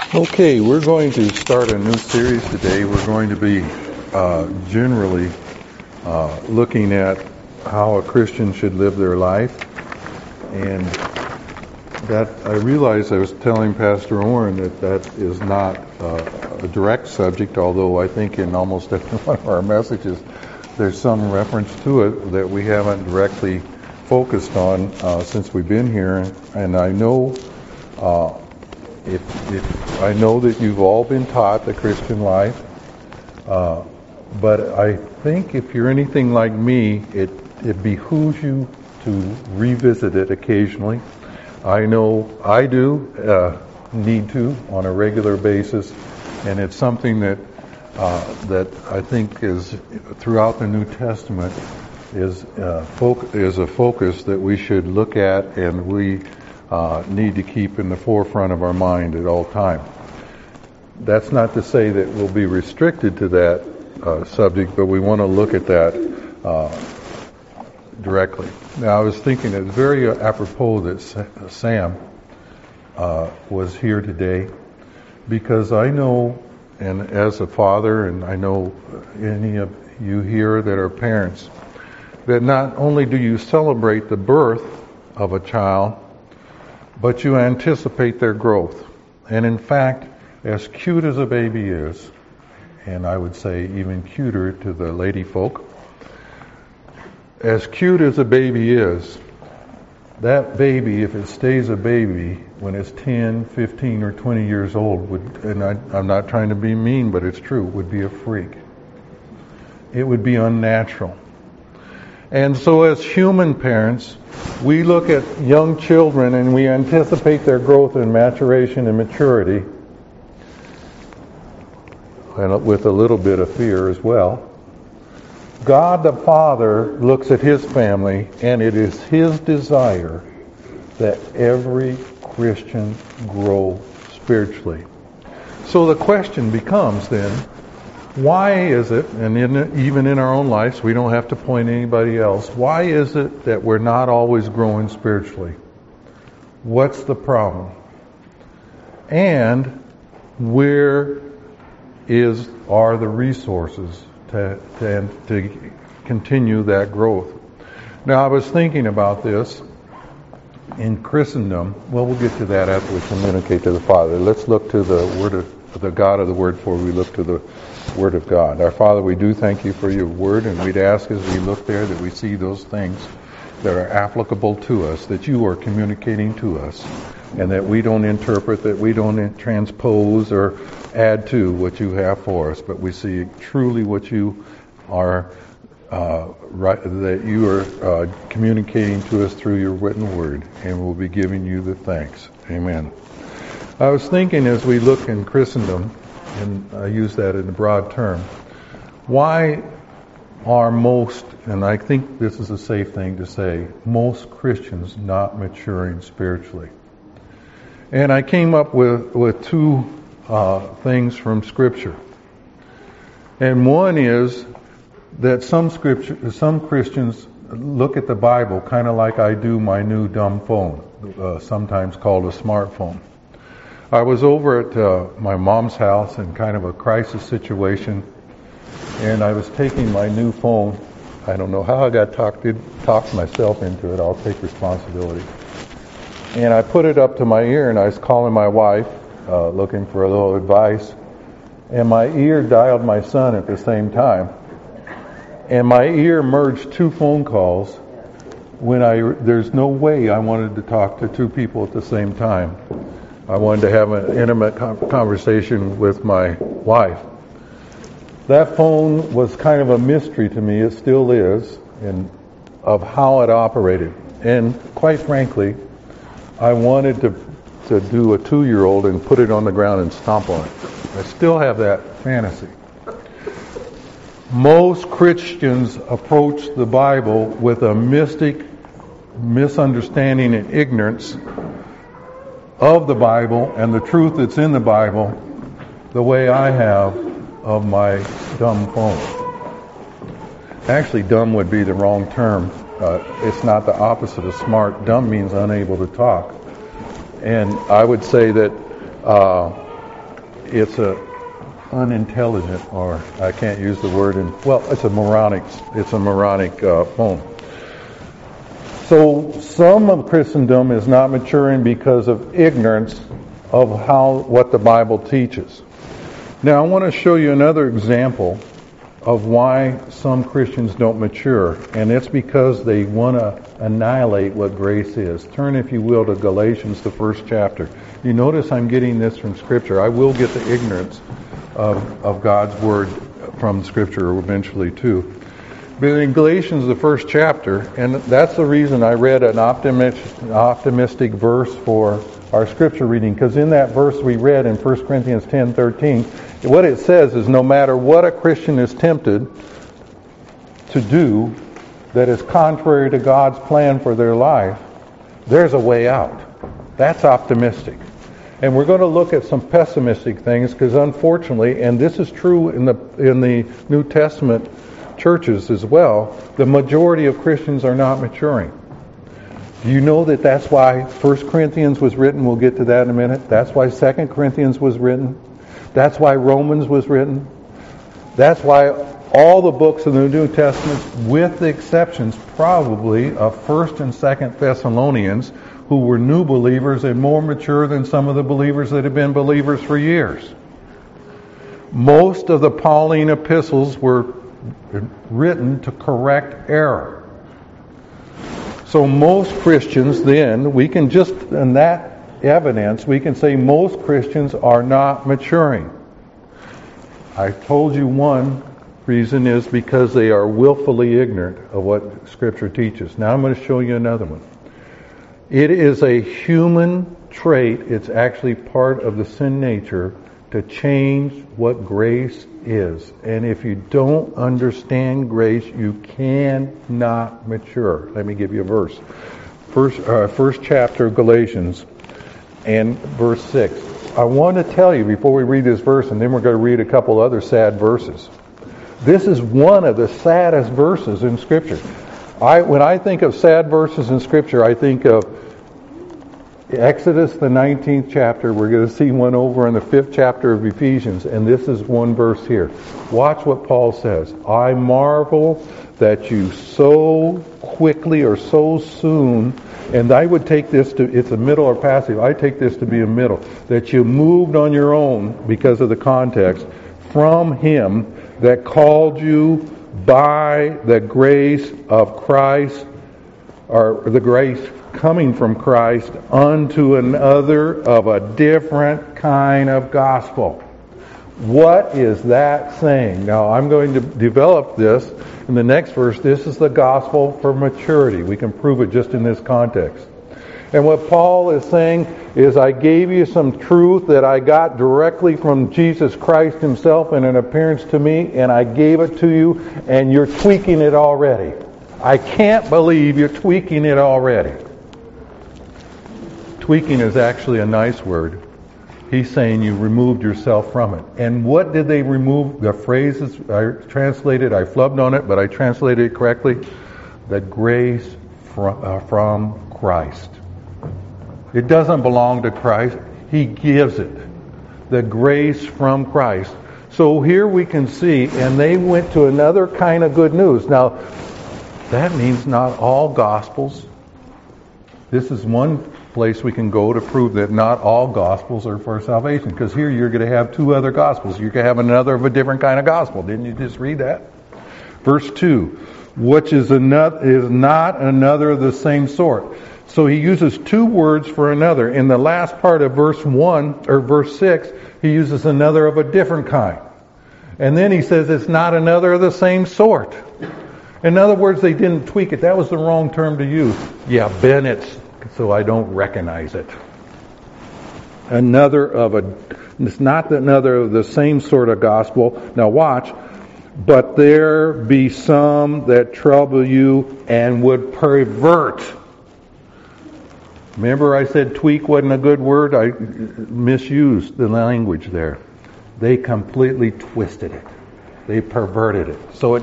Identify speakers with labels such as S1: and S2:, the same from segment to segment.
S1: Okay, we're going to start a new series today. We're going to be generally looking at how a Christian should live their life. And that I realized I was telling Pastor Warren that is not a direct subject, although I think in almost every one of our messages there's some reference to it that we haven't directly focused on since we've been here. And I know if I know that you've all been taught the Christian life, but I think if you're anything like me, it behooves you to revisit it occasionally. I know I do need to on a regular basis, and it's something that I think is throughout the New Testament is a focus that we should look at, and we need to keep in the forefront of our mind at all time. That's not to say that we'll be restricted to that subject, but we want to look at that directly. Now, I was thinking it's very apropos that Sam was here today, because I know, and as a father, and I know any of you here that are parents, that not only do you celebrate the birth of a child, but you anticipate their growth. And in fact, as cute as a baby is, and I would say even cuter to the lady folk, as cute as a baby is, that baby, if it stays a baby when it's 10, 15, or 20 years old, I'm not trying to be mean, but it's true, would be a freak. It would be unnatural. And so as human parents, we look at young children and we anticipate their growth and maturation and maturity, and with a little bit of fear as well. God the Father looks at His family, and it is His desire that every Christian grow spiritually. So the question becomes then, why is it, and even in our own lives, we don't have to point anybody else, why is it that we're not always growing spiritually? What's the problem? And where are the resources to continue that growth? Now, I was thinking about this in Christendom. Well, we'll get to that after we communicate to the Father. Let's look to the Word of the God of the Word before we look to the Word of God. Our Father, we do thank you for your Word, and we'd ask as we look there that we see those things that are applicable to us, that you are communicating to us, and that we don't interpret, that we don't transpose or add to what you have for us, but we see truly what you are that you are communicating to us through your written Word, and we'll be giving you the thanks. Amen. I was thinking as we look in Christendom, and I use that in a broad term, why are most, and I think this is a safe thing to say, most Christians not maturing spiritually? And I came up with two things from Scripture. And one is that some Christians look at the Bible kind of like I do my new dumb phone, sometimes called a smartphone. I was over at my mom's house in kind of a crisis situation, and I was taking my new phone. I don't know how I got talked myself into it. I'll take responsibility. And I put it up to my ear, and I was calling my wife, looking for a little advice. And my ear dialed my son at the same time. And my ear merged two phone calls when there's no way I wanted to talk to two people at the same time. I wanted to have an intimate conversation with my wife. That phone was kind of a mystery to me. It still is, of how it operated. And quite frankly, I wanted to do a 2-year-old and put it on the ground and stomp on it. I still have that fantasy. Most Christians approach the Bible with a misunderstanding and ignorance of the Bible and the truth that's in the Bible the way I have of my dumb phone. Actually, dumb would be the wrong term. It's not the opposite of smart. Dumb means unable to talk. And I would say that it's a unintelligent, or I can't use the word, it's a moronic poem. So some of Christendom is not maturing because of ignorance of what the Bible teaches. Now I want to show you another example of why some Christians don't mature, and it's because they want to annihilate what grace is. Turn, if you will, to Galatians, the first chapter. You notice I'm getting this from Scripture. I will get the ignorance of God's Word from Scripture eventually too. But in Galatians, the first chapter, and that's the reason I read an optimistic verse for our Scripture reading, because in that verse we read in 1 Corinthians 10:13, what it says is no matter what a Christian is tempted to do that is contrary to God's plan for their life, there's a way out. That's optimistic. And we're going to look at some pessimistic things because unfortunately, and this is true in the New Testament churches as well, the majority of Christians are not maturing. Do you know that that's why 1 Corinthians was written? We'll get to that in a minute. That's why 2 Corinthians was written. That's why Romans was written. That's why all the books of the New Testament, with the exceptions probably of 1st and 2nd Thessalonians, who were new believers and more mature than some of the believers that have been believers for years. Most of the Pauline epistles were written to correct error. So most Christians then, we can just, in that evidence, we can say most Christians are not maturing. I told you one reason is because they are willfully ignorant of what Scripture teaches. Now I'm going to show you another one. It is a human trait, it's actually part of the sin nature, to change what grace is. And if you don't understand grace, you cannot mature. Let me give you a verse. First chapter of Galatians and verse 6. I want to tell you before we read this verse, and then we're going to read a couple other sad verses. This is one of the saddest verses in Scripture. When I think of sad verses in Scripture, I think of Exodus, the 19th chapter. We're going to see one over in the 5th chapter of Ephesians, and this is one verse here. Watch what Paul says. I marvel that you so quickly or so soon, and I would take this to, it's a middle or passive, I take this to be a middle, that you moved on your own, because of the context, from Him that called you by the grace of Christ, or the grace coming from Christ, unto another of a different kind of gospel. What is that saying? Now, I'm going to develop this in the next verse. This is the gospel for maturity. We can prove it just in this context. And what Paul is saying is, I gave you some truth that I got directly from Jesus Christ Himself in an appearance to me, and I gave it to you, and you're tweaking it already. I can't believe you're tweaking it already. Tweaking is actually a nice word. He's saying you removed yourself from it. And what did they remove? The phrases I translated, I flubbed on it, but I translated it correctly. The grace from Christ. It doesn't belong to Christ. He gives it. The grace from Christ. So here we can see, and they went to another kind of good news. Now, that means not all gospels. This is one place we can go to prove that not all gospels are for salvation. Because here you're going to have two other gospels. You're going to have another of a different kind of gospel. Didn't you just read that? Verse 2, which is not another of the same sort. So he uses two words for another. In the last part of verse 1 or verse 6, he uses another of a different kind. And then he says it's not another of the same sort. In other words, they didn't tweak it. That was the wrong term to use. Yeah, Bennett's, so I don't recognize it. It's not another of the same sort of gospel. Now watch. But there be some that trouble you and would pervert. Remember I said tweak wasn't a good word? I misused the language there. They completely twisted it. They perverted it. So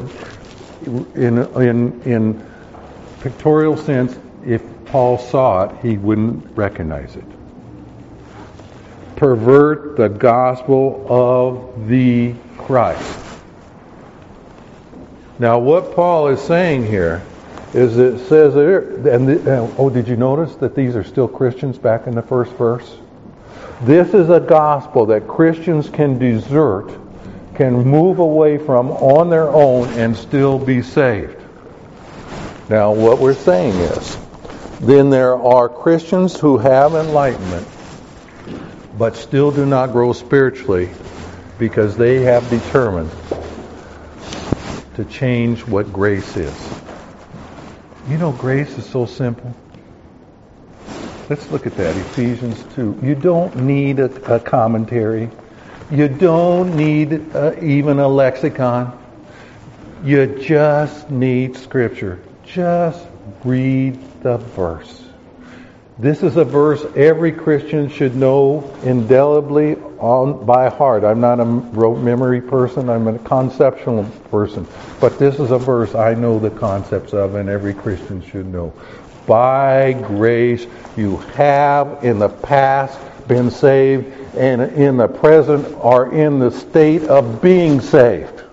S1: in pictorial sense, if Paul saw it, he wouldn't recognize it. pervert the gospel of the Christ. Now, what Paul is saying here is it says there, did you notice that these are still Christians back in the first verse? This is a gospel that Christians can desert, can move away from on their own and still be saved. Now, what we're saying is, then there are Christians who have enlightenment, but still do not grow spiritually because they have determined to change what grace is. You know, grace is so simple. Let's look at that, Ephesians 2. You don't need a commentary. You don't need even a lexicon. You just need Scripture. Just read the verse. This is a verse every Christian should know indelibly by heart. I'm not a memory person. I'm a conceptual person. But this is a verse I know the concepts of, and every Christian should know. By grace you have in the past been saved, and in the present are in the state of being saved.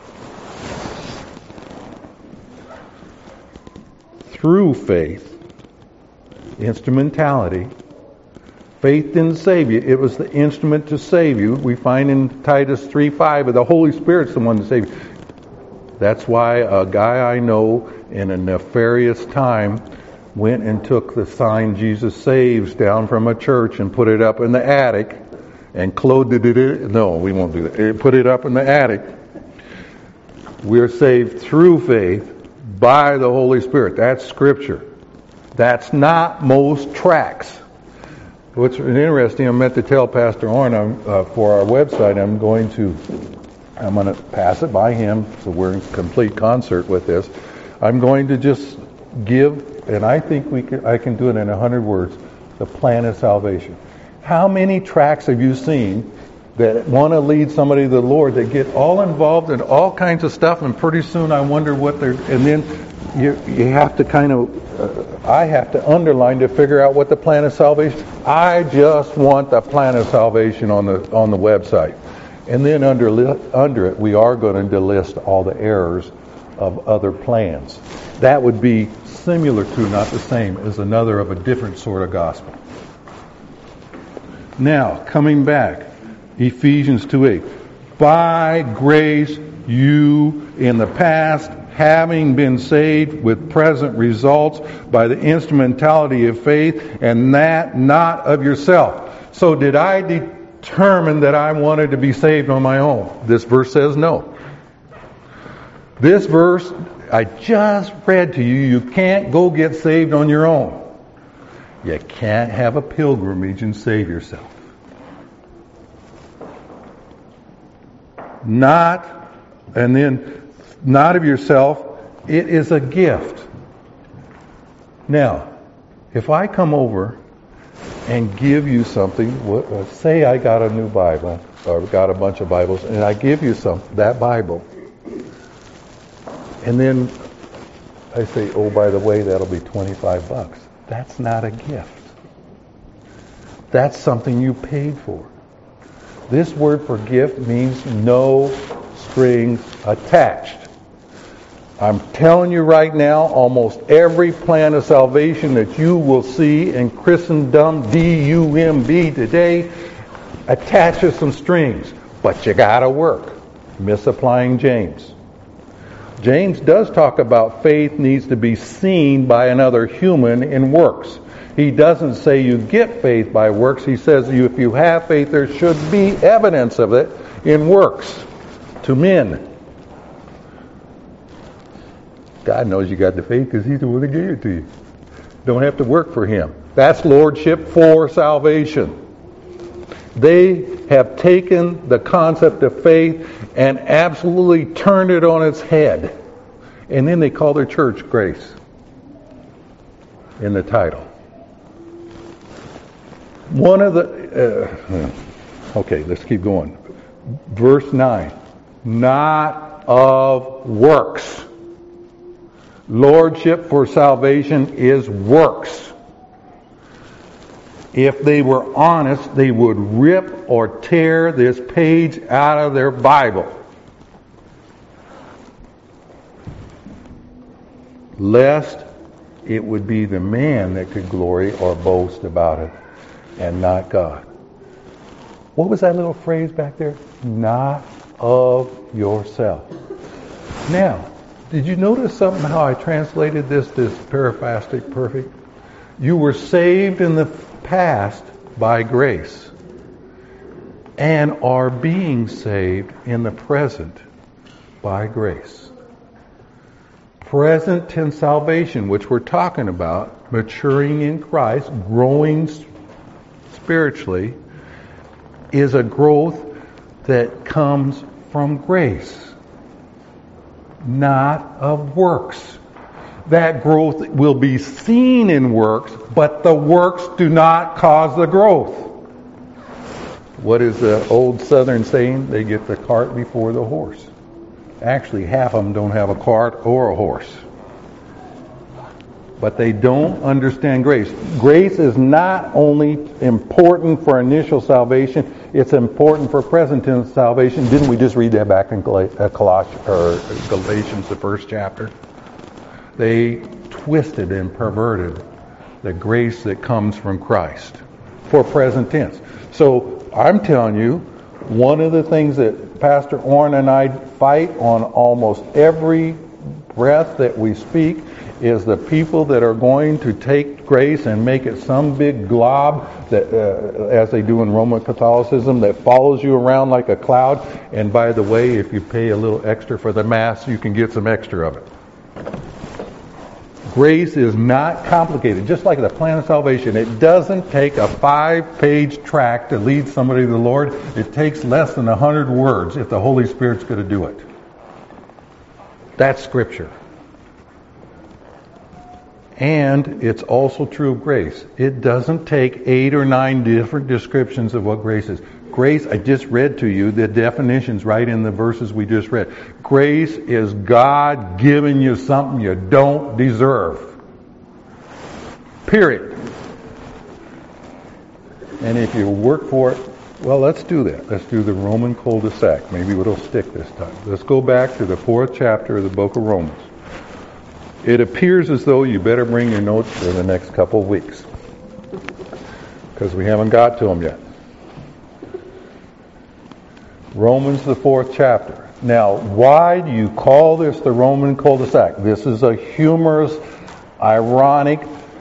S1: Through faith. Instrumentality. Faith didn't save you. It was the instrument to save you. We find in Titus 3:5 the Holy Spirit's the one to save you. That's why a guy I know in a nefarious time went and took the sign Jesus Saves down from a church and put it up in the attic and clothed it. No, we won't do that. Put it up in the attic. We're saved through faith by the Holy Spirit. That's Scripture. That's not most tracts. What's interesting, I meant to tell Pastor Orrin for our website, I'm going to pass it by him, so we're in complete concert with this. I'm going to just give, and I think I can do it in 100 words, the plan of salvation. How many tracts have you seen that want to lead somebody to the Lord that get all involved in all kinds of stuff, and pretty soon I wonder what they're, and then you have to kind of, I have to underline to figure out what the plan of salvation. I just want the plan of salvation on the website, and then under it we are going to list all the errors of other plans. That would be similar to, not the same, as another of a different sort of gospel. Now, coming back, Ephesians 2:8. By grace you in the past, having been saved with present results by the instrumentality of faith, and that not of yourself. So did I determine that I wanted to be saved on my own? This verse says no. This verse I just read to you, you can't go get saved on your own. You can't have a pilgrimage and save yourself. Not of yourself, it is a gift. Now, if I come over and give you something, say I got a new Bible, or got a bunch of Bibles, and I give you that Bible, and then I say, oh, by the way, that'll be $25. That's not a gift. That's something you paid for. This word for gift means no strings attached. I'm telling you right now, almost every plan of salvation that you will see in Christendom, D-U-M-B today, attaches some strings. But you gotta work. Misapplying James. James does talk about faith needs to be seen by another human in works. He doesn't say you get faith by works. He says if you have faith, there should be evidence of it in works to men. God knows you got the faith because He's the one that gave it to you. Don't have to work for Him. That's lordship for salvation. They have taken the concept of faith and absolutely turned it on its head. And then they call their church Grace in the title. One of the... okay, let's keep going. Verse 9. Not of works. Lordship for salvation is works. if they were honest, they would rip or tear this page out of their Bible. Lest it would be the man that could glory or boast about it, and not God. What was that little phrase back there? Not of yourself. Now, did you notice something how I translated this periphrastic perfect? You were saved in the past by grace and are being saved in the present by grace. Present tense salvation, which we're talking about, maturing in Christ, growing spiritually, is a growth that comes from grace, not of works. That growth will be seen in works, but the works do not cause the growth. What is the old Southern saying? They get the cart before the horse. Actually, half of them don't have a cart or a horse. But they don't understand grace. Grace is not only important for initial salvation, it's important for present tense salvation. Didn't we just read that back in Galatians, the first chapter? They twisted and perverted the grace that comes from Christ for present tense. So I'm telling you, one of the things that Pastor Orrin and I fight on almost every breath that we speak is the people that are going to take grace and make it some big glob that, as they do in Roman Catholicism, that follows you around like a cloud. And by the way, if you pay a little extra for the Mass, you can get some extra of it. Grace is not complicated. Just like the plan of salvation, it doesn't take a 5-page tract to lead somebody to the Lord. It takes less than 100 words if the Holy Spirit's going to do it. That's Scripture. And it's also true of grace. It doesn't take 8 or 9 different descriptions of what grace is. Grace, I just read to you the definitions right in the verses we just read. Grace is God giving you something you don't deserve. Period. And if you work for it, well, let's do that. Let's do the Roman cul-de-sac. Maybe it'll stick this time. Let's go back to the 4th chapter of the book of Romans. It appears as though you better bring your notes for the next couple of weeks, because we haven't got to them yet. Romans, the 4th chapter. Now, why do you call this the Roman cul-de-sac? This is a humorous, ironic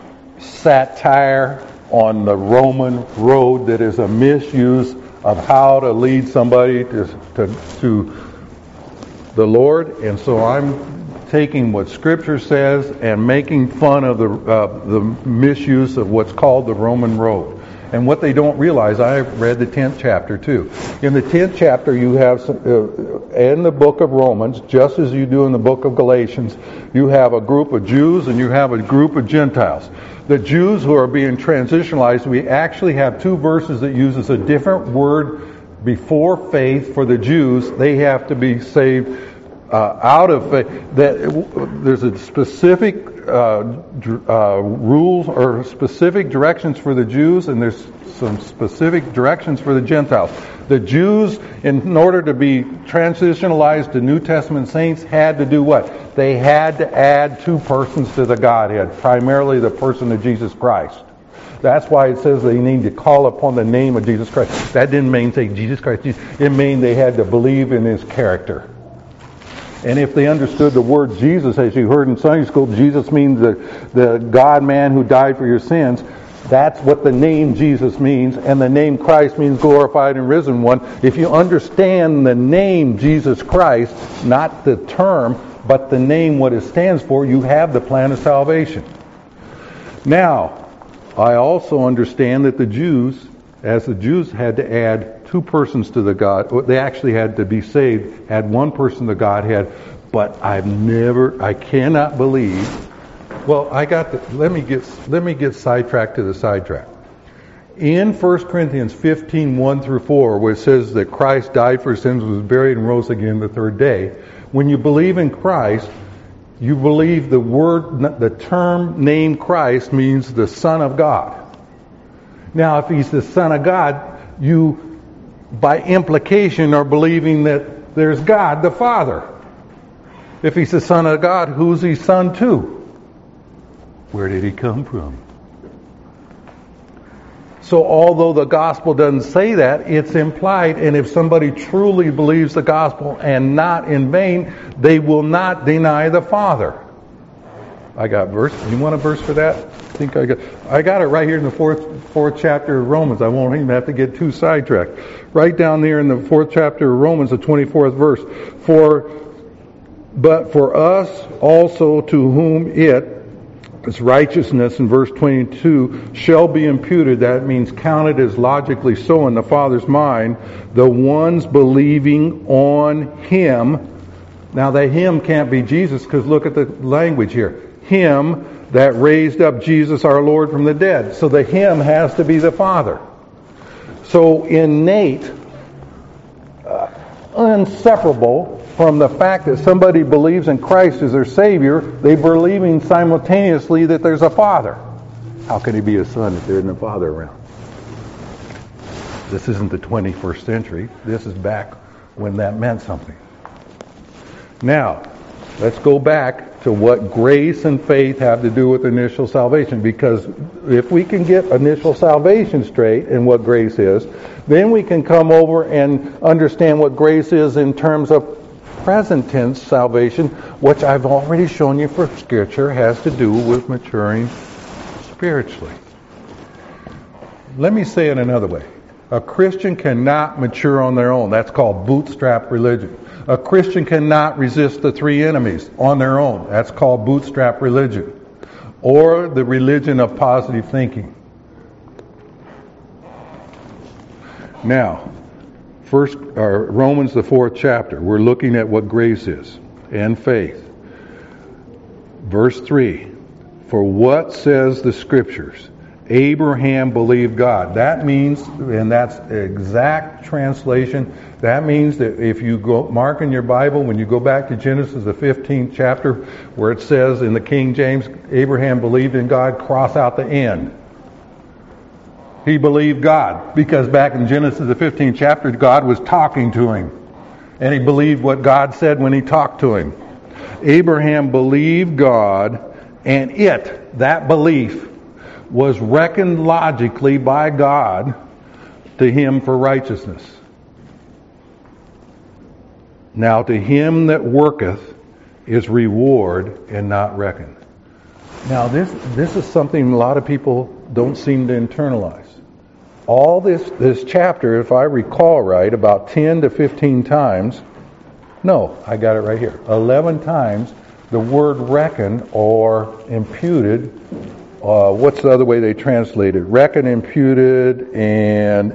S1: satire on the Roman road that is a misuse of how to lead somebody to the Lord. And so I'm taking what Scripture says and making fun of the misuse of what's called the Roman road. And what they don't realize, I read the 10th chapter too. In the 10th chapter, you have, in the book of Romans, just as you do in the book of Galatians, you have a group of Jews and you have a group of Gentiles. The Jews who are being transitionalized, we actually have 2 verses that uses a different word before faith for the Jews. They have to be saved out of faith. There's a specific rules or specific directions for the Jews, and there's some specific directions for the Gentiles. The Jews, in order to be transitionalized to New Testament saints, had to do what? They had to add 2 persons to the Godhead, primarily the person of Jesus Christ. That's why it says they need to call upon the name of Jesus Christ. That didn't mean say Jesus Christ. It meant they had to believe in His character. And if they understood the word Jesus, as you heard in Sunday school, Jesus means the God-man who died for your sins. That's what the name Jesus means. And the name Christ means glorified and risen one. If you understand the name Jesus Christ, not the term, but the name, what it stands for, you have the plan of salvation. Now, I also understand that the Jews had to add 2 persons to the God. They actually had to be saved, had 1 person to Godhead. But I cannot believe. Well, let me get sidetracked to the sidetrack. In 1 Corinthians 15, 1 through 4, where it says that Christ died for sins, was buried, and rose again the 3rd day, when you believe in Christ, you believe the term name Christ means the Son of God. Now, if he's the Son of God, you, by implication, are believing that there's God the Father. If he's the Son of God, who's he son to? Where did he come from? So although the gospel doesn't say that, it's implied, and if somebody truly believes the gospel and not in vain, they will not deny the Father. I got verse. You want a verse for that? I got it right here in the fourth chapter of Romans. I won't even have to get too sidetracked. Right down there in the 4th chapter of Romans, the 24th verse. But for us also to whom its righteousness in verse 22 shall be imputed. That means counted as logically so in the Father's mind. The ones believing on Him. Now the Him can't be Jesus, because look at the language here. Him that raised up Jesus our Lord from the dead. So the Him has to be the Father. So innate, inseparable from the fact that somebody believes in Christ as their Savior, they're believing simultaneously that there's a Father. How can He be a Son if there isn't a Father around? This isn't the 21st century. This is back when that meant something. Now, let's go back to what grace and faith have to do with initial salvation. Because if we can get initial salvation straight and what grace is, then we can come over and understand what grace is in terms of present tense salvation, which I've already shown you for Scripture has to do with maturing spiritually. Let me say it another way. A Christian cannot mature on their own. That's called bootstrap religion. A Christian cannot resist the three enemies on their own. That's called bootstrap religion. Or the religion of positive thinking. Now, Romans the 4th chapter, we're looking at what grace is and faith. Verse 3, for what says the Scriptures? Abraham believed God. That means, and that's exact translation, that means that if you go mark in your Bible, when you go back to Genesis the 15th chapter, where it says in the King James, Abraham believed in God, cross out the end. He believed God, because back in Genesis the 15th chapter, God was talking to him. And he believed what God said when He talked to him. Abraham believed God, and that belief, was reckoned logically by God to him for righteousness. Now to him that worketh is reward and not reckoned. Now this is something a lot of people don't seem to internalize. All this chapter, if I recall right, about 10 to 15 times, no, I got it right here, 11 times, the word reckoned or imputed, what's the other way they translate it? Reckon, imputed, and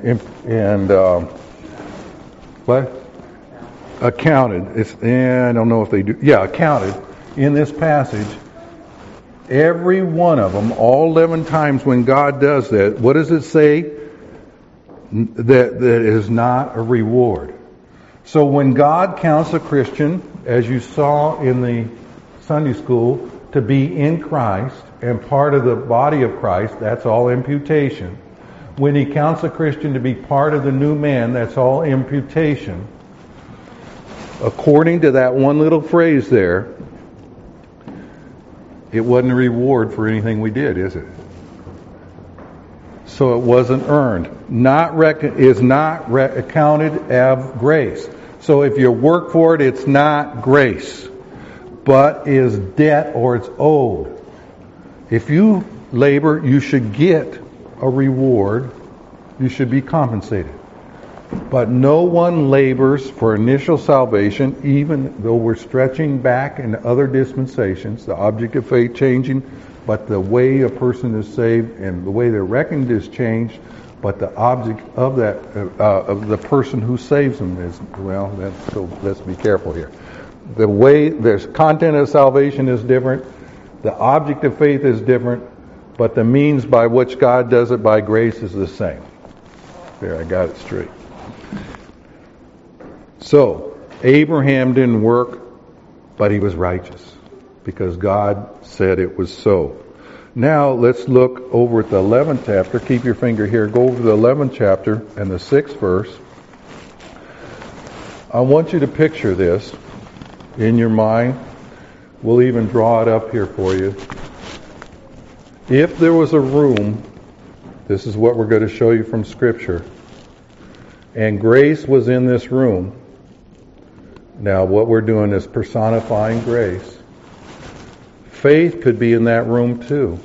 S1: what? Accounted. I don't know if they do. Yeah, accounted. In this passage, every one of them, all 11 times when God does that, what does it say? That is not a reward. So when God counts a Christian, as you saw in the Sunday school, to be in Christ and part of the body of Christ, that's all imputation. When He counts a Christian to be part of the new man, that's all imputation. According to that one little phrase there, it wasn't a reward for anything we did, is it? So it wasn't earned. Is not accounted as grace. So if you work for it, it's not grace, but is debt or it's owed. If you labor, you should get a reward. You should be compensated. But no one labors for initial salvation, even though we're stretching back in other dispensations, the object of faith changing, but the way a person is saved and the way they're reckoned is changed, but the object of that of the person who saves them is, so let's be careful here. The way there's content of salvation is different, the object of faith is different, but the means by which God does it by grace is the same. There, I got it straight. So, Abraham didn't work, but he was righteous, because God said it was so. Now let's look over at the 11th chapter. Keep your finger here. Go over to the 11th chapter and the 6th verse. I want you to picture this in your mind. We'll even draw it up here for you. If there was a room, this is what we're going to show you from Scripture, and grace was in this room. Now what we're doing is personifying grace. Faith could be in that room too.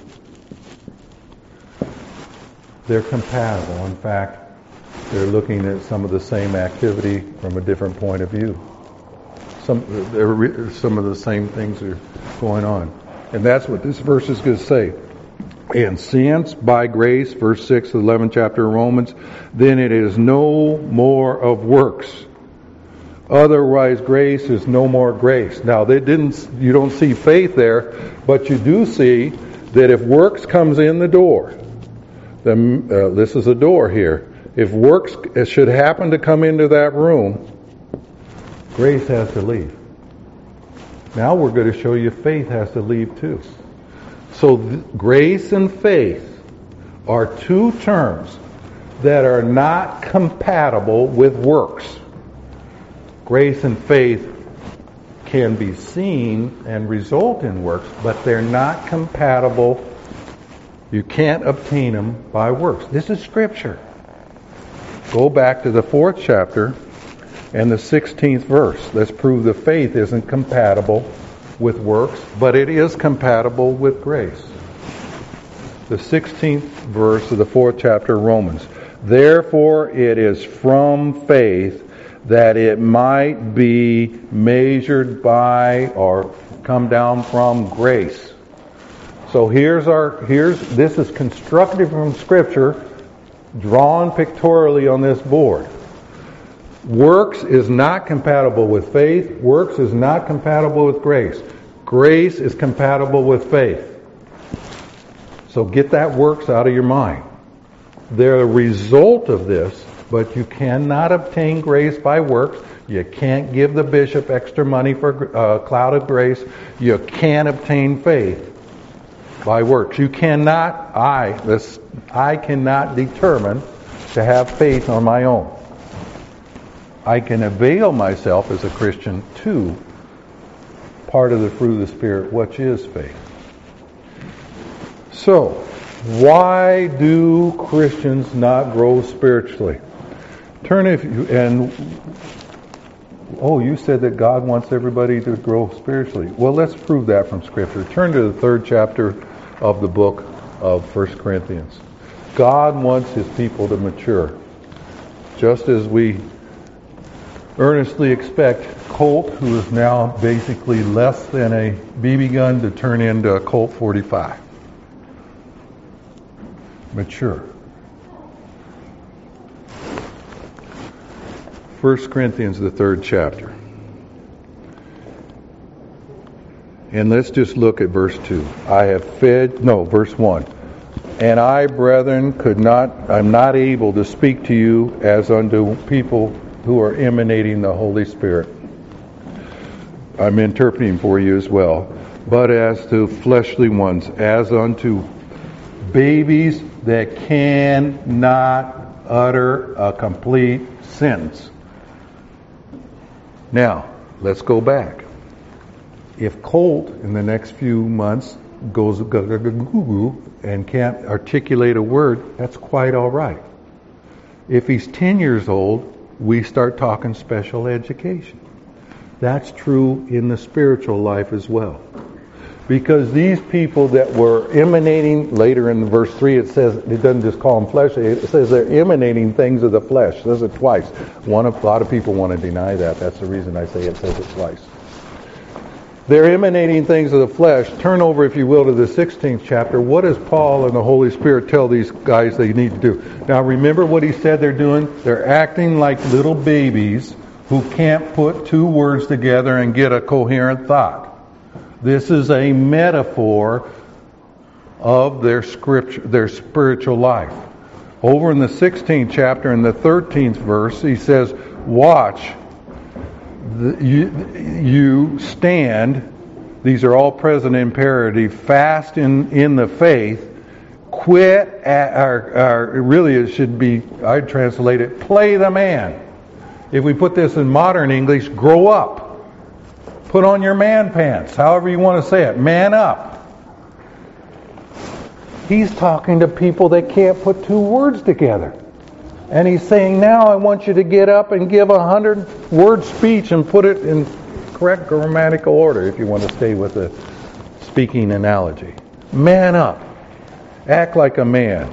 S1: They're compatible. In fact, they're looking at some of the same activity from a different point of view. Some of the same things are going on. And that's what this verse is going to say. And since by grace, verse 6 of the 11th chapter of Romans, then it is no more of works. Otherwise, grace is no more grace. Now, you don't see faith there, but you do see that if works comes in the door, then this is a door here. If works should happen to come into that room, grace has to leave. Now we're going to show you faith has to leave too. So grace and faith are two terms that are not compatible with works. Grace and faith can be seen and result in works, but they're not compatible. You can't obtain them by works. This is Scripture. Go back to the 4th chapter and the 16th verse. Let's prove the faith isn't compatible with works, but it is compatible with grace. The 16th verse of the 4th chapter of Romans. Therefore it is from faith that it might be measured by or come down from grace. So this is constructed from Scripture, drawn pictorially on this board. Works is not compatible with faith. Works is not compatible with grace. Grace is compatible with faith. So get that works out of your mind. They're a result of this, but you cannot obtain grace by works. You can't give the bishop extra money for a cloud of grace. You can't obtain faith by works. You cannot, I cannot determine to have faith on my own. I can avail myself as a Christian to part of the fruit of the Spirit, which is faith. So, why do Christians not grow spiritually? You said that God wants everybody to grow spiritually. Well, let's prove that from Scripture. Turn to the 3rd chapter of the book of 1 Corinthians. God wants His people to mature. Just as we earnestly expect Colt, who is now basically less than a BB gun, to turn into a Colt 45. Mature. 1 Corinthians, the 3rd chapter. And let's just look at verse 2. Verse 1. And I, brethren, I'm not able to speak to you as unto people who are emanating the Holy Spirit. I'm interpreting for you as well. But as to fleshly ones, as unto babies that cannot utter a complete sentence. Now, let's go back. If Colt in the next few months goes goo and can't articulate a word, that's quite all right. If he's 10 years old, we start talking special education. That's true in the spiritual life as well. Because these people that were emanating, later in verse 3 it says, it doesn't just call them flesh, it says they're emanating things of the flesh. It says it twice. A lot of people want to deny that. That's the reason I say it says it twice. They're emanating things of the flesh. Turn over, if you will, to the 16th chapter. What does Paul and the Holy Spirit tell these guys they need to do? Now remember what he said they're doing? They're acting like little babies who can't put two words together and get a coherent thought. This is a metaphor of their spiritual life. Over in the 16th chapter, in the 13th verse, he says, watch, you stand These are all present imperative. Fast in the faith. Quit, really it should be, I'd translate it, play the man. If we put this in modern English, grow up. Put on your man pants, however you want to say it. Man up. He's talking to people that can't put two words together. And he's saying, now I want you to get up and give 100-word speech and put it in correct grammatical order, if you want to stay with the speaking analogy. Man up. Act like a man.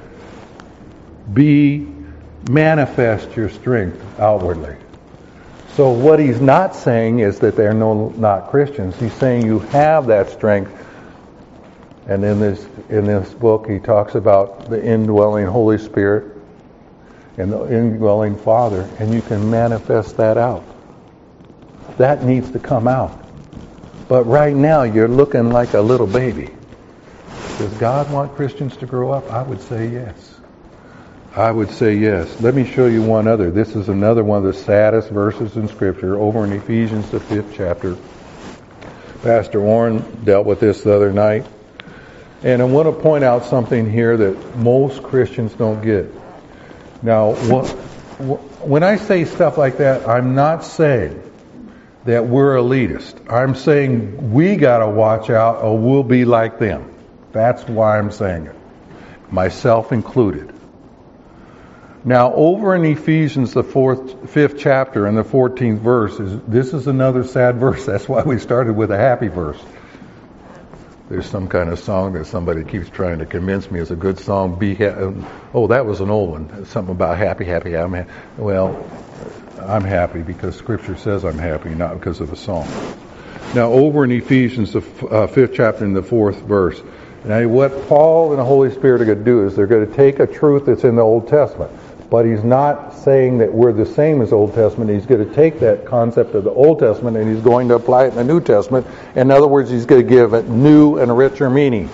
S1: Manifest your strength outwardly. So what he's not saying is that they're not Christians. He's saying you have that strength. And in this book he talks about the indwelling Holy Spirit and the indwelling Father, and you can manifest that out. That needs to come out. But right now you're looking like a little baby. Does God want Christians to grow up? I would say yes. I would say yes. Let me show you one other. This is another one of the saddest verses in Scripture, over in Ephesians, the 5th chapter. Pastor Warren dealt with this the other night. And I want to point out something here that most Christians don't get. Now, when I say stuff like that, I'm not saying that we're elitist. I'm saying we got to watch out or we'll be like them. That's why I'm saying it. Myself included. Now, over in Ephesians, the 5th chapter and the 14th verse, this is another sad verse. That's why we started with a happy verse. There's some kind of song that somebody keeps trying to convince me is a good song. That was an old one. Something about happy. Well, I'm happy because Scripture says I'm happy, not because of a song. Now, over in Ephesians, the 5th chapter and the 4th verse, now what Paul and the Holy Spirit are going to do is they're going to take a truth that's in the Old Testament. But he's not saying that we're the same as Old Testament. He's going to take that concept of the Old Testament and he's going to apply it in the New Testament. In other words, he's going to give it new and richer meaning.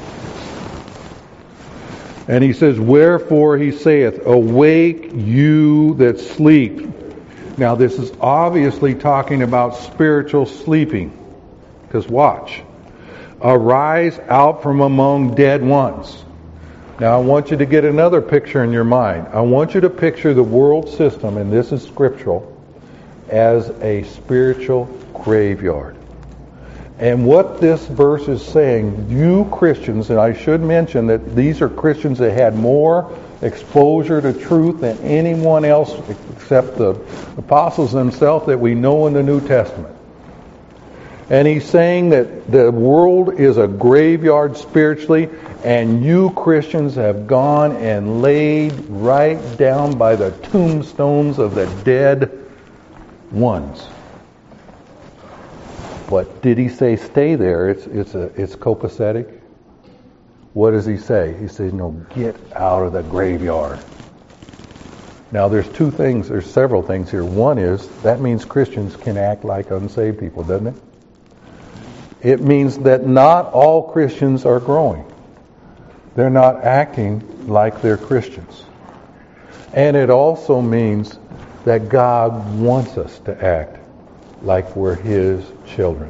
S1: And he says, wherefore he saith, awake you that sleep. Now this is obviously talking about spiritual sleeping. Because watch. Arise out from among dead ones. Now I want you to get another picture in your mind. I want you to picture the world system, and this is scriptural, as a spiritual graveyard. And what this verse is saying, you Christians, and I should mention that these are Christians that had more exposure to truth than anyone else except the apostles themselves that we know in the New Testament. And he's saying that the world is a graveyard spiritually, and you Christians have gone and laid right down by the tombstones of the dead ones. But did he say stay there? It's copacetic. What does he say? He says, no, get out of the graveyard. Now there's several things here. One is, that means Christians can act like unsaved people, doesn't it? It means that not all Christians are growing. They're not acting like they're Christians. And it also means that God wants us to act like we're His children.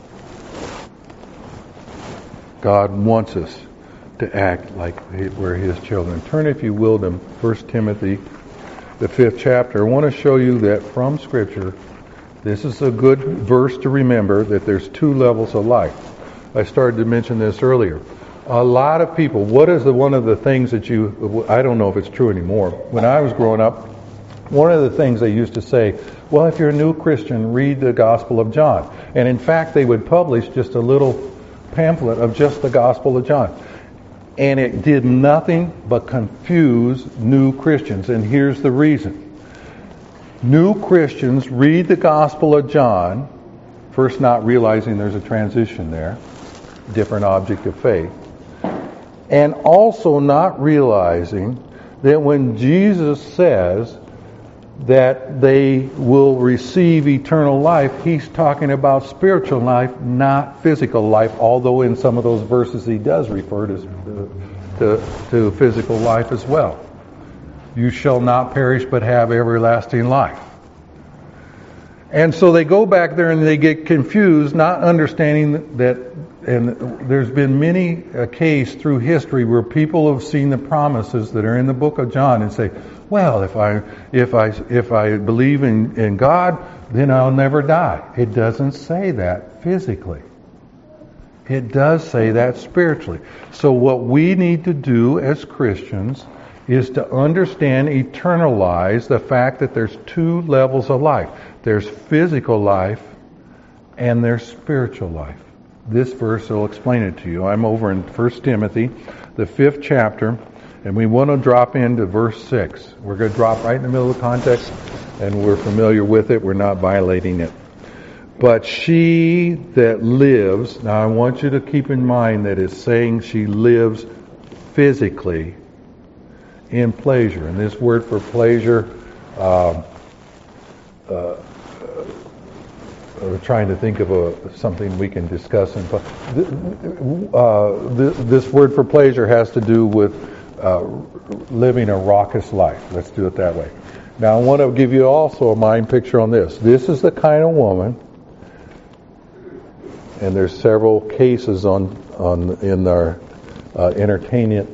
S1: God wants us to act like we're His children. Turn, if you will, to 1 Timothy, the 5th chapter. I want to show you that from Scripture, this is a good verse to remember, that there's two levels of life. I started to mention this earlier. A lot of people, one of the things that I don't know if it's true anymore. When I was growing up, one of the things they used to say, well, if you're a new Christian, read the Gospel of John. And in fact, they would publish just a little pamphlet of just the Gospel of John. And it did nothing but confuse new Christians. And here's the reason. New Christians read the Gospel of John, first not realizing there's a transition there, different object of faith, and also not realizing that when Jesus says that they will receive eternal life, He's talking about spiritual life, not physical life, although in some of those verses He does refer to physical life as well. You shall not perish but have everlasting life. And so they go back there and they get confused, not understanding that, and there's been many a case through history where people have seen the promises that are in the book of John and say, well, if I believe in God, then I'll never die. It doesn't say that physically. It does say that spiritually. So what we need to do as Christians is to understand, eternalize the fact that there's two levels of life. There's physical life and there's spiritual life. This verse will explain it to you. I'm over in 1 Timothy, the 5th chapter, and we want to drop into verse 6. We're going to drop right in the middle of the context, and we're familiar with it. We're not violating it. But she that lives, now I want you to keep in mind that it's saying she lives physically in pleasure. And this word for pleasure, we're trying to think of something we can discuss. This word for pleasure has to do with living a raucous life. Let's do it that way. Now I want to give you also a mind picture on this. This is the kind of woman, and there's several cases in our entertainment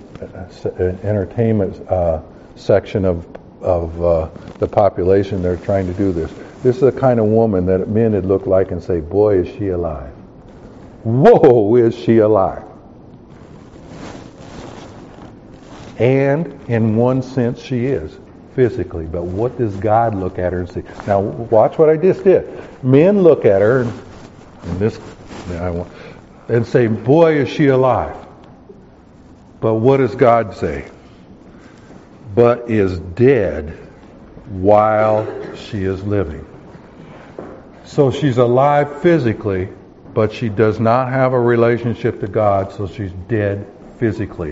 S1: section of the population. They're trying to do this. This is the kind of woman that men would look like and say, boy, is she alive. Whoa, is she alive. And in one sense she is, physically. But what does God look at her and say? Now watch what I just did. Men look at her and say, boy, is she alive. But what does God say? But is dead while she is living. So she's alive physically, but she does not have a relationship to God, so she's dead physically.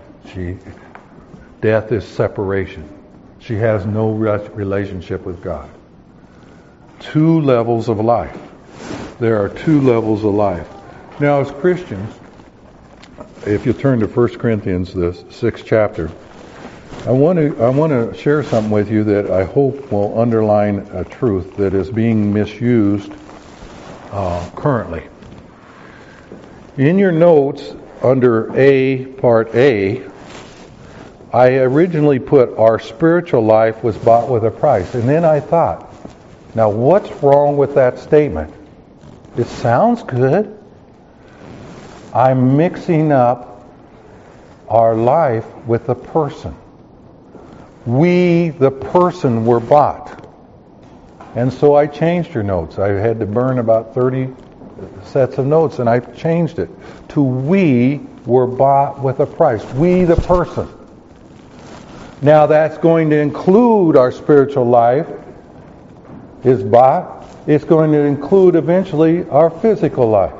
S1: Death is separation. She has no relationship with God. Two levels of life. There are two levels of life. Now, as Christians, if you turn to 1 Corinthians, the 6th chapter, I want to share something with you that I hope will underline a truth that is being misused currently. In your notes, under A, Part A, I originally put our spiritual life was bought with a price. And then I thought, now what's wrong with that statement? It sounds good. I'm mixing up our life with the person. We, the person, were bought. And so I changed your notes. I had to burn about 30 sets of notes, and I changed it to we were bought with a price. We, the person. Now that's going to include our spiritual life is bought. It's going to include eventually our physical life.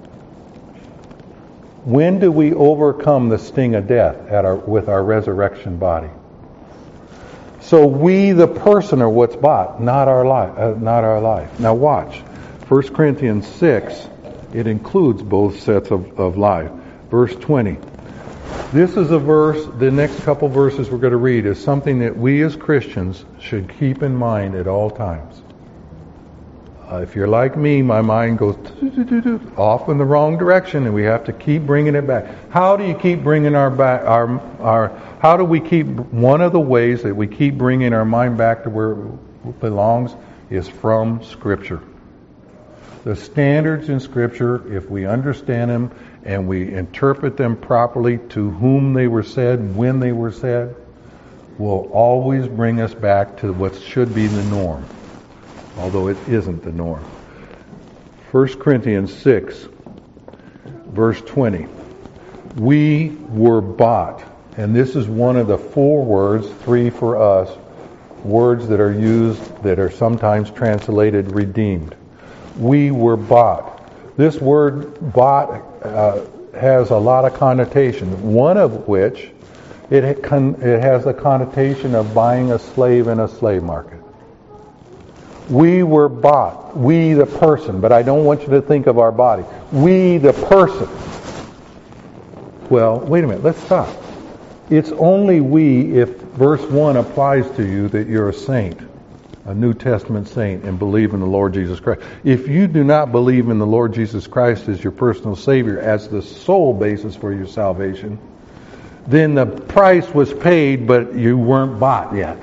S1: When do we overcome the sting of death with our resurrection body? So we, the person, are what's bought, not our life. Now watch. 1 Corinthians 6, it includes both sets of life. Verse 20. This is a verse, the next couple verses we're going to read is something that we as Christians should keep in mind at all times. If you're like me, my mind goes off in the wrong direction, and we have to keep bringing it back. How do you keep bringing how do we keep, one of the ways that we keep bringing our mind back to where it belongs is from Scripture. The standards in Scripture, if we understand them and we interpret them properly to whom they were said, when they were said, will always bring us back to what should be the norm, although it isn't the norm. 1 Corinthians 6, verse 20. We were bought. And this is one of the 4 words, 3 for us, words that are used that are sometimes translated redeemed. We were bought. This word bought has a lot of connotations, one of which it has the connotation of buying a slave in a slave market. We were bought. We, the person. But I don't want you to think of our body. We, the person. Well, wait a minute. Let's stop. It's only we if verse 1 applies to you that you're a saint. a New Testament saint and believe in the Lord Jesus Christ. If you do not believe in the Lord Jesus Christ as your personal Savior, as the sole basis for your salvation, then the price was paid, but you weren't bought yet.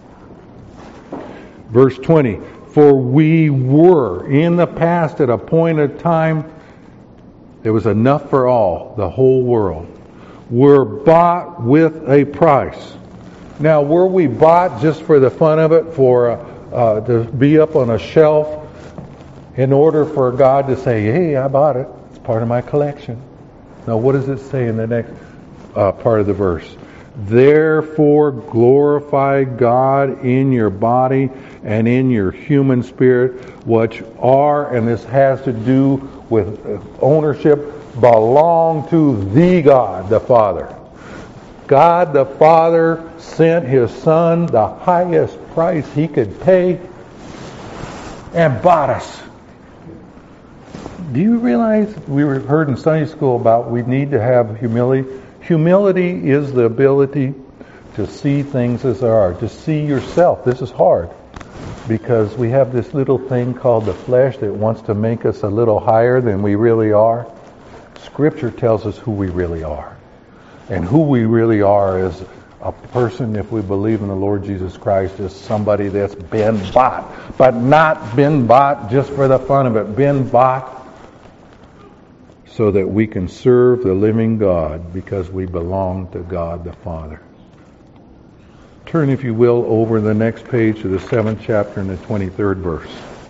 S1: Verse 20, for we were in the past at a point of time, there was enough for all, the whole world. We're bought with a price. Now, were we bought just for the fun of it, for to be up on a shelf in order for God to say, hey, I bought it. It's part of my collection. Now, what does it say in the next part of the verse? Therefore, glorify God in your body and in your human spirit, which are, and this has to do with ownership, belong to the God, the Father. God the Father sent His Son, the highest price He could pay, and bought us. Do you realize, we heard in Sunday school about we need to have humility. Humility is the ability to see things as they are, to see yourself. This is hard because we have this little thing called the flesh that wants to make us a little higher than we really are. Scripture tells us who we really are. And who we really are is a person, if we believe in the Lord Jesus Christ, is somebody that's been bought. But not been bought just for the fun of it. Been bought so that we can serve the living God because we belong to God the Father. Turn, if you will, over the next page to the 7th chapter and the 23rd verse.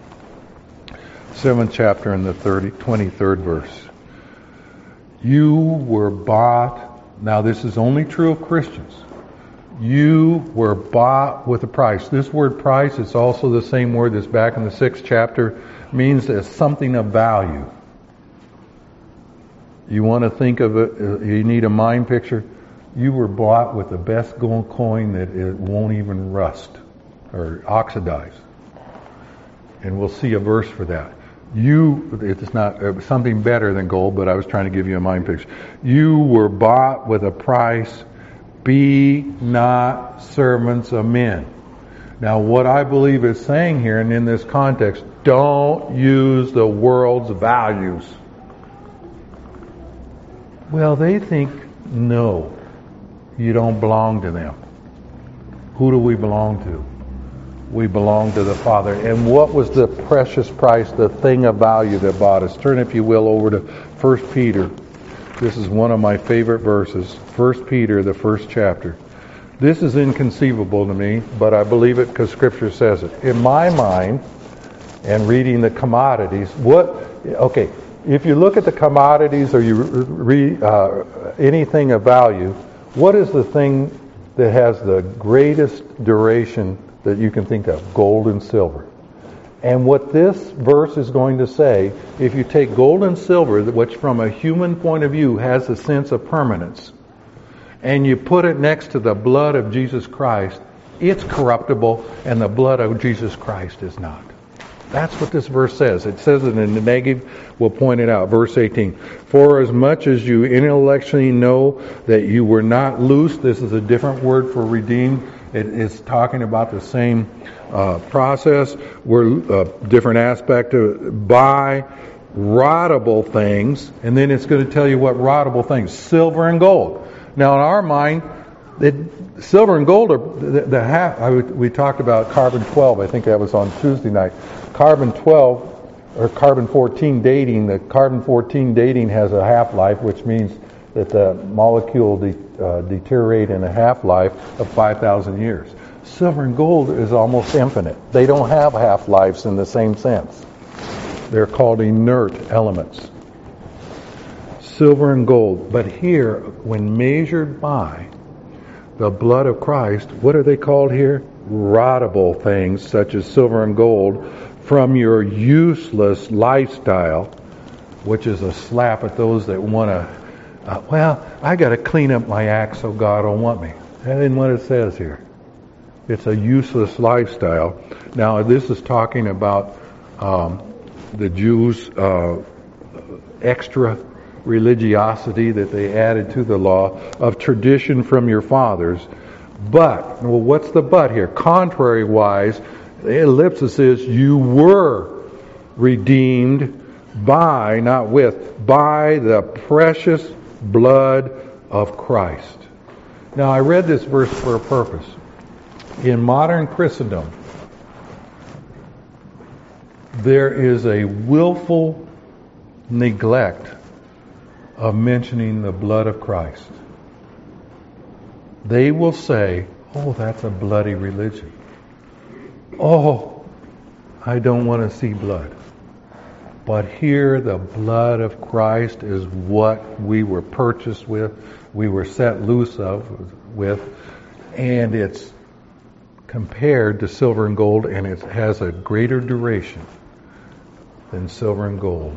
S1: 7th chapter and the 23rd verse. You were bought. Now, this is only true of Christians. You were bought with a price. This word price is also the same word that's back in the 6th chapter. Means there's something of value. You want to think of it, you need a mind picture. You were bought with the best gold coin that it won't even rust or oxidize. And we'll see a verse for that. It's not something better than gold, but I was trying to give you a mind picture. You were bought with a price. Be not servants of men. Now, what I believe it's saying here, and in this context, don't use the world's values. Well, they think, no, you don't belong to them. Who do we belong to? We belong to the Father. And what was the precious price, the thing of value that bought us? Turn, if you will, over to 1 Peter. This is one of my favorite verses. 1 Peter, the 1st chapter. This is inconceivable to me, but I believe it because Scripture says it. In my mind, and reading the commodities, if you look at the commodities or you read anything of value, what is the thing that has the greatest duration that you can think of? Gold and silver. And what this verse is going to say, if you take gold and silver, which from a human point of view has a sense of permanence, and you put it next to the blood of Jesus Christ, it's corruptible, and the blood of Jesus Christ is not. That's what this verse says. It says it in the negative. We'll point it out. Verse 18. For as much as you intellectually know that you were not loosed, this is a different word for redeemed. It's talking about the same process. We're different aspect of it. By rottable things, and then it's going to tell you what rottable things. Silver and gold. Now, in our mind, silver and gold are the half. We talked about carbon 12. I think that was on Tuesday night. Carbon 12 or carbon 14 dating. The carbon 14 dating has a half-life, which means that the molecule deteriorate in a half-life of 5,000 years. Silver and gold is almost infinite. They don't have half-lives in the same sense. They're called inert elements. Silver and gold. But here, when measured by the blood of Christ, what are they called here? Rottable things, such as silver and gold, from your useless lifestyle, which is a slap at those that want to, I got to clean up my act so God will want me. That isn't what it says here. It's a useless lifestyle. Now, this is talking about the Jews' extra religiosity that they added to the law of tradition from your fathers. But, what's the but here? Contrary-wise, The ellipsis is you were redeemed by, not with, by the precious blood of Christ. Now I read this verse for a purpose. In modern Christendom, there is a willful neglect of mentioning the blood of Christ. They will say, oh, that's a bloody religion. Oh, I don't want to see blood. But here, the blood of Christ is what we were purchased with, we were set loose with, and it's compared to silver and gold, and it has a greater duration than silver and gold.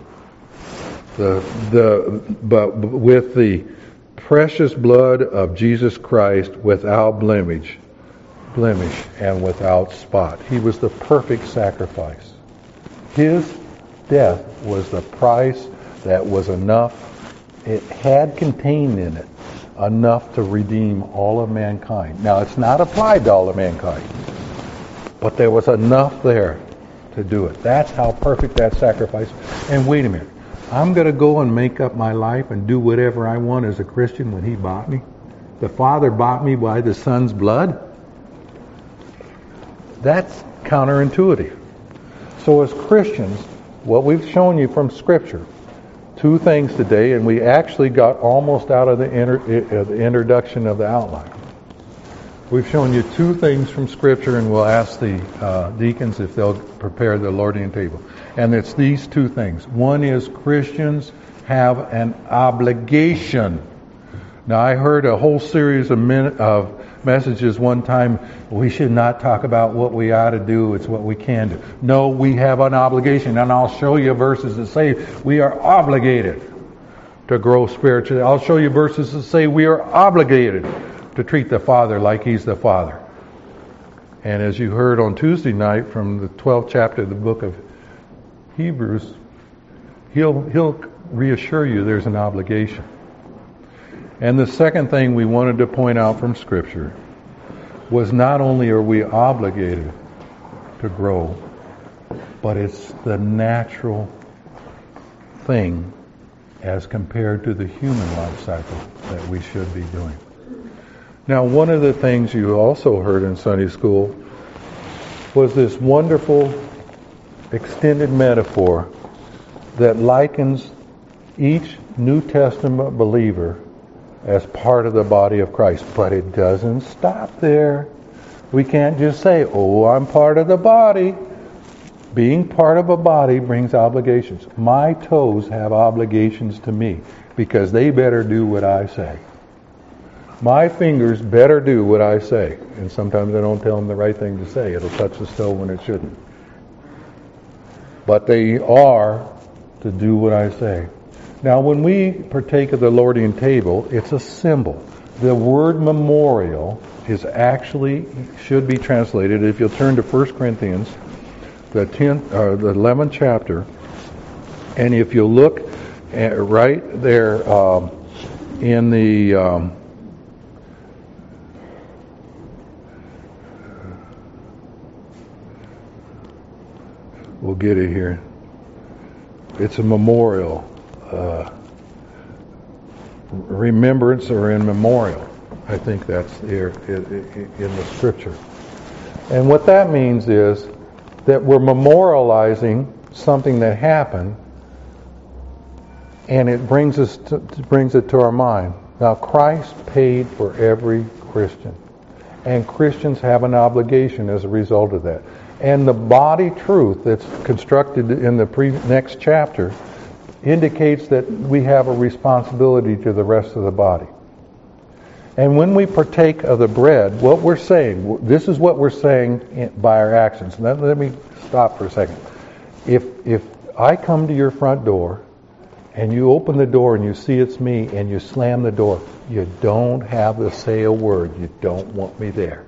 S1: But with the precious blood of Jesus Christ, without blemish and without spot. He was the perfect sacrifice. His death was the price that was enough. It had contained in it enough to redeem all of mankind. Now, it's not applied to all of mankind, but there was enough there to do it. That's how perfect that sacrifice. And wait a minute. I'm going to go and make up my life and do whatever I want as a Christian when He bought me? The Father bought me by the Son's blood? That's counterintuitive. So as Christians, what we've shown you from Scripture, two things today, and we actually got almost out of the introduction of the outline. We've shown you two things from Scripture, and we'll ask the deacons if they'll prepare the Lording table. And it's these two things. One is Christians have an obligation. Now, I heard a whole series of messages one time, we should not talk about what we ought to do, it's what we can do. No, we have an obligation, and I'll show you verses that say we are obligated to grow spiritually. I'll show you verses that say we are obligated to treat the Father like He's the Father. And as you heard on Tuesday night from the 12th chapter of the book of Hebrews, He'll reassure you there's an obligation. And the second thing we wanted to point out from Scripture was not only are we obligated to grow, but it's the natural thing as compared to the human life cycle that we should be doing. Now, one of the things you also heard in Sunday school was this wonderful extended metaphor that likens each New Testament believer as part of the body of Christ. But it doesn't stop there. We can't just say, oh, I'm part of the body. Being part of a body brings obligations. My toes have obligations to me because they better do what I say. My fingers better do what I say. And sometimes I don't tell them the right thing to say. It'll touch the stove when it shouldn't. But they are to do what I say. Now, when we partake of the Lording table, it's a symbol. The word memorial is actually, should be translated, if you'll turn to 1 Corinthians, the 11th chapter, and if you look at right there in the we'll get it here. It's a memorial. Remembrance or in memorial. I think that's there in the Scripture. And what that means is that we're memorializing something that happened, and it brings it to our mind. Now, Christ paid for every Christian, and Christians have an obligation as a result of that. And the body truth that's constructed in the next chapter indicates that we have a responsibility to the rest of the body. And when we partake of the bread, what we're saying, this is what we're saying by our actions. Now, let me stop for a second. If I come to your front door and you open the door and you see it's me and you slam the door, you don't have to say a word. You don't want me there.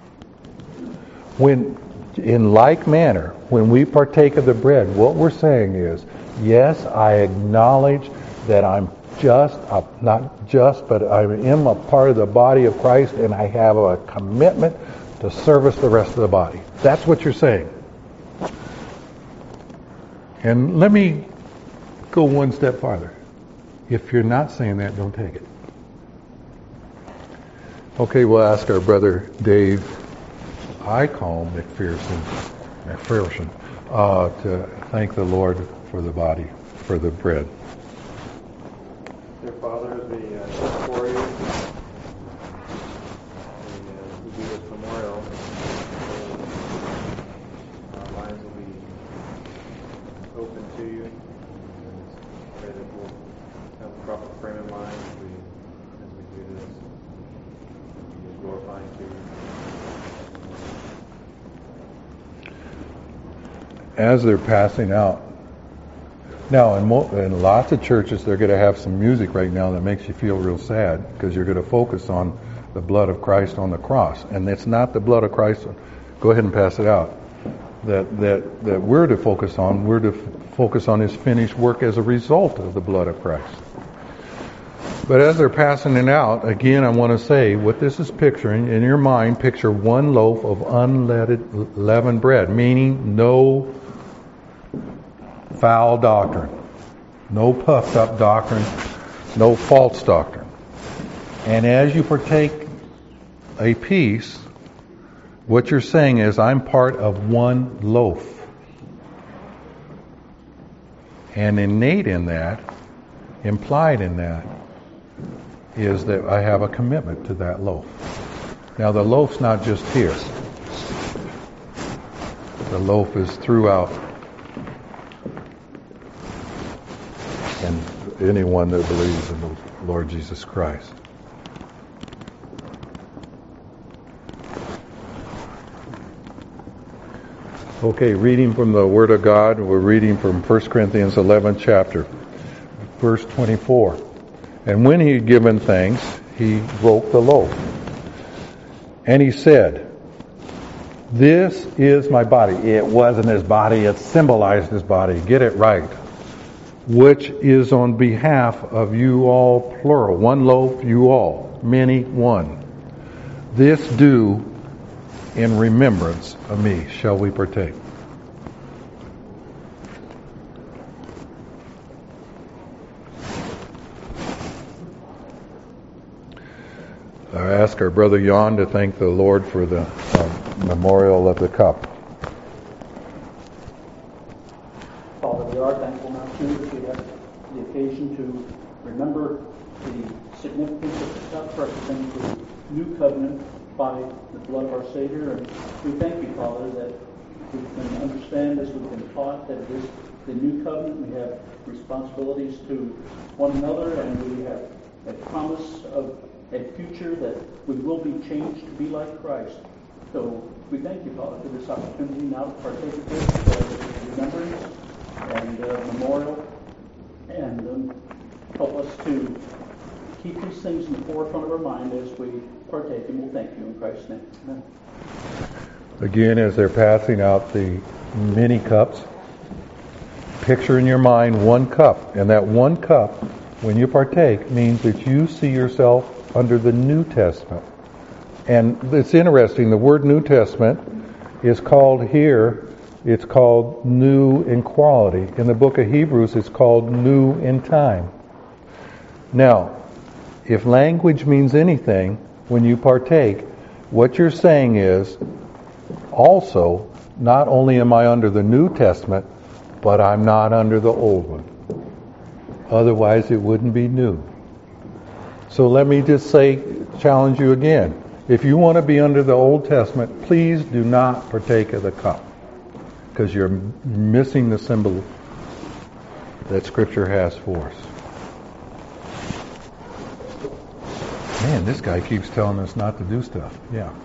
S1: In like manner, when we partake of the bread, what we're saying is, yes, I acknowledge that I'm not just, but I am a part of the body of Christ, and I have a commitment to service the rest of the body. That's what you're saying. And let me go one step farther. If you're not saying that, don't take it. Okay, we'll ask our brother Dave, I call him McPherson, to thank the Lord for the body, for the bread.
S2: Dear Father, as we look for you, we do this memorial, our minds will be open to you, and pray that we'll have a proper frame of mind as we do this. Be glorifying to you.
S1: As they're passing out, now in lots of churches they're going to have some music right now that makes you feel real sad because you're going to focus on the blood of Christ on the cross, and it's not the blood of Christ. Go ahead and pass it out. That we're to focus on. We're to focus on His finished work as a result of the blood of Christ. But as they're passing it out, again, I want to say what this is picturing. In your mind, picture one loaf of unleavened bread, meaning no foul doctrine, no puffed up doctrine, no false doctrine. And as you partake a piece, what you're saying is, I'm part of one loaf. And innate in that, implied in that, is that I have a commitment to that loaf. Now the loaf's not just here. The loaf is throughout. And anyone that believes in the Lord Jesus Christ. Okay, reading from the Word of God, we're reading from 1 Corinthians 11 chapter, verse 24. And when he had given thanks, he broke the loaf. And he said, "This is my body." It wasn't his body, it symbolized his body. Get it right. Which is on behalf of you all, plural. One loaf, you all. Many, one. This do in remembrance of me. Shall we partake? I ask our brother Jan to thank the Lord for the memorial of the cup.
S3: Father, we are thankful now too that we have the occasion to remember the significance of the cup representing the new covenant by the blood of our Savior. And we thank you, Father, that we can understand as we've been taught that it is the new covenant. We have responsibilities to one another, and we have a promise of a future that we will be changed to be like Christ. So we thank you, Father, for this opportunity now to partake of this remembrance and memorial, and help us to keep these things in the forefront of our mind as we partake, and we'll thank you in Christ's name. Amen.
S1: Again, as they're passing out the mini cups, picture in your mind one cup, and that one cup, when you partake, means that you see yourself under the New Testament. And it's interesting, the word New Testament is called here, it's called new in quality. In the book of Hebrews, it's called new in time. Now, if language means anything, when you partake, what you're saying is, also, not only am I under the New Testament, but I'm not under the old one. Otherwise, it wouldn't be new. So let me just challenge you again. If you want to be under the Old Testament, please do not partake of the cup, because you're missing the symbol that Scripture has for us. Man, this guy keeps telling us not to do stuff. Yeah.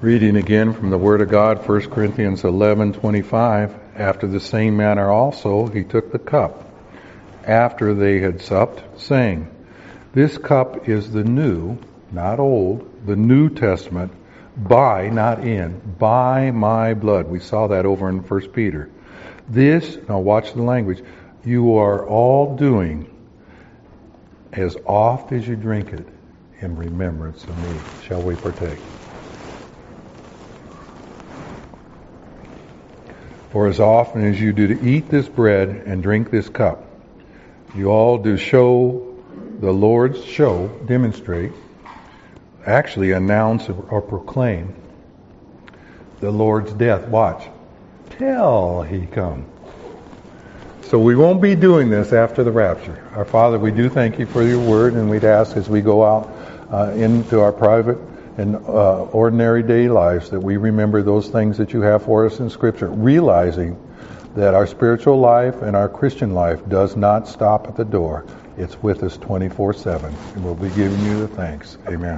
S1: Reading again from the Word of God, 1 Corinthians 11:25. After the same manner also he took the cup, after they had supped, saying, "This cup is the new," not old, the New Testament, by, not in, by my blood. We saw that over in 1 Peter. This, now watch the language, you are all doing as oft as you drink it in remembrance of me. Shall we partake? For as often as you do to eat this bread and drink this cup, you all do show the Lord's demonstrate, actually announce or proclaim the Lord's death. Watch. Till he come. So we won't be doing this after the rapture. Our Father, we do thank you for your word, and we'd ask as we go out into our private and ordinary day lives that we remember those things that you have for us in Scripture, realizing that our spiritual life and our Christian life does not stop at the door. It's with us 24/7, and we'll be giving you the thanks. Amen.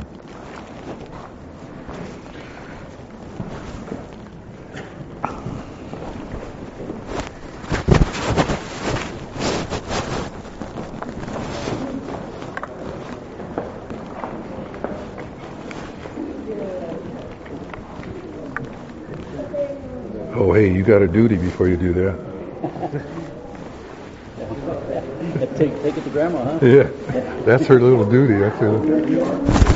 S1: Oh, hey, you got a duty before you do that.
S3: Take it to Grandma, huh?
S1: Yeah, that's her little duty. That's her.